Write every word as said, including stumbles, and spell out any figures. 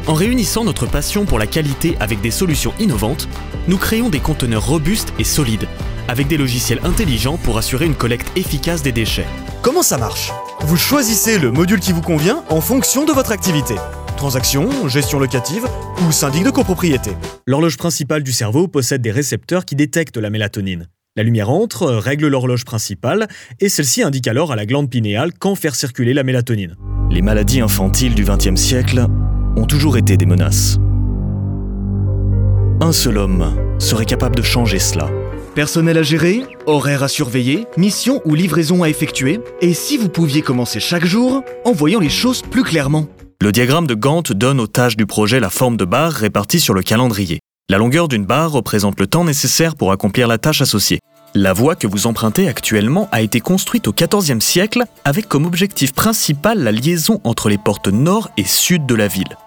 En réunissant notre passion pour la qualité avec des solutions innovantes, nous créons des conteneurs robustes et solides, avec des logiciels intelligents pour assurer une collecte efficace des déchets. Comment ça marche ? Vous choisissez le module qui vous convient en fonction de votre activité. Transaction, gestion locative ou syndic de copropriété. L'horloge principale du cerveau possède des récepteurs qui détectent la mélatonine. La lumière entre, règle l'horloge principale et celle-ci indique alors à la glande pinéale quand faire circuler la mélatonine. Les maladies infantiles du vingtième siècle ont toujours été des menaces. Un seul homme serait capable de changer cela. Personnel à gérer, horaires à surveiller, mission ou livraison à effectuer. Et si vous pouviez commencer chaque jour en voyant les choses plus clairement ? Le diagramme de Gantt donne aux tâches du projet la forme de barres réparties sur le calendrier. La longueur d'une barre représente le temps nécessaire pour accomplir la tâche associée. La voie que vous empruntez actuellement a été construite au quatorzième siècle avec comme objectif principal la liaison entre les portes nord et sud de la ville.